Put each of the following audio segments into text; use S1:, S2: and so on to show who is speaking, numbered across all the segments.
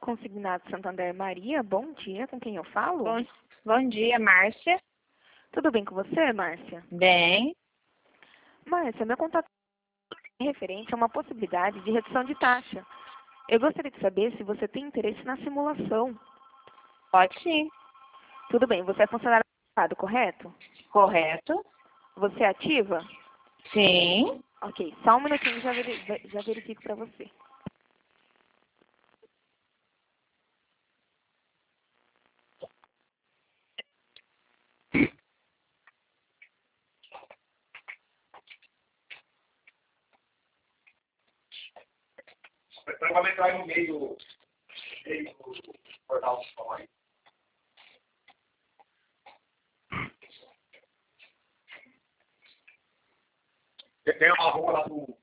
S1: Consignado Santander Maria, bom dia, com quem eu falo?
S2: Bom dia, Márcia.
S1: Tudo bem com você, Márcia?
S2: Bem,
S1: Márcia, meu contato é referente a uma possibilidade de redução de taxa. Eu gostaria de saber se você tem interesse na simulação.
S2: pode sim.
S1: Tudo bem, você é funcionário do Estado, correto?
S2: Correto?
S1: Você é ativa?
S2: Sim.
S1: Ok, só um minutinho já verifico para você.
S3: Vai entrar no meio do portal do som aí. Tem uma rua lá do...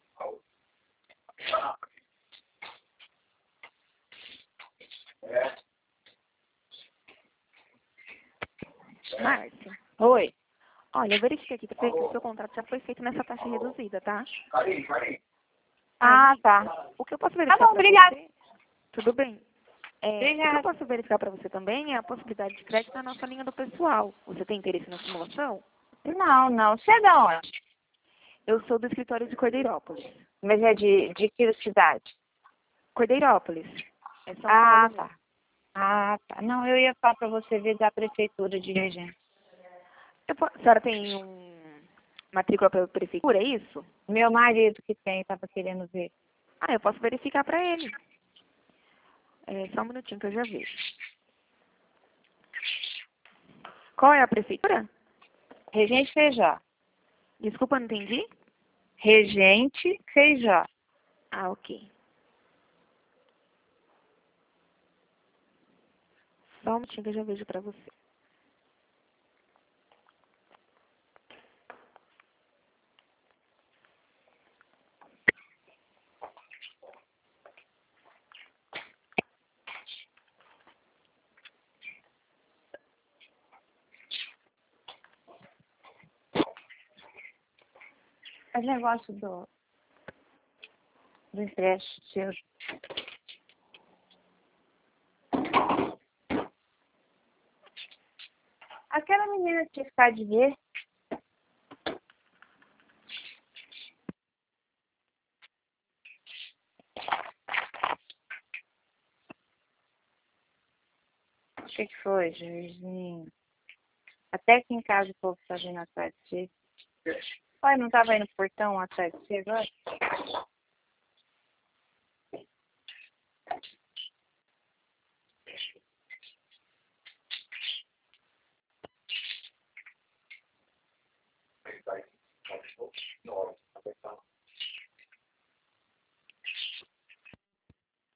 S1: Márcia,
S2: Oi.
S1: olha, eu verifiquei aqui que o seu contrato já foi feito nessa taxa reduzida, tá?
S3: Carinho.
S2: Ah, tá.
S1: O que eu posso verificar
S2: Tá bom,
S1: para
S2: obrigada.
S1: você... Tudo bem. O que eu
S2: Obrigada.
S1: posso verificar para você também é a possibilidade de crédito na nossa linha do pessoal. Você tem interesse na simulação?
S2: Não. Você é de onde?
S1: Eu sou do escritório de Cordeirópolis.
S2: Mas é de que cidade?
S1: Cordeirópolis. É São
S2: Ah,
S1: Paulo.
S2: tá. Ah, tá. Não, eu ia falar pra você ver da prefeitura de Regente.
S1: A senhora tem matrícula pela prefeitura, é isso?
S2: Meu marido que tem, tava querendo ver.
S1: Ah, eu posso verificar para ele. Só um minutinho que eu já vejo. Qual é a prefeitura?
S2: Regente Feijó.
S1: Desculpa, não entendi.
S2: Regente Feijó.
S1: Ah, ok. Só um minutinho que eu já vejo para você.
S2: É negócio do empréstimo seu. Aquela menina que ficar de ver. O que foi, Jairzinho? Até aqui em casa o povo tá vindo atrás de você. Olha, não tava aí no portão atrás de você agora?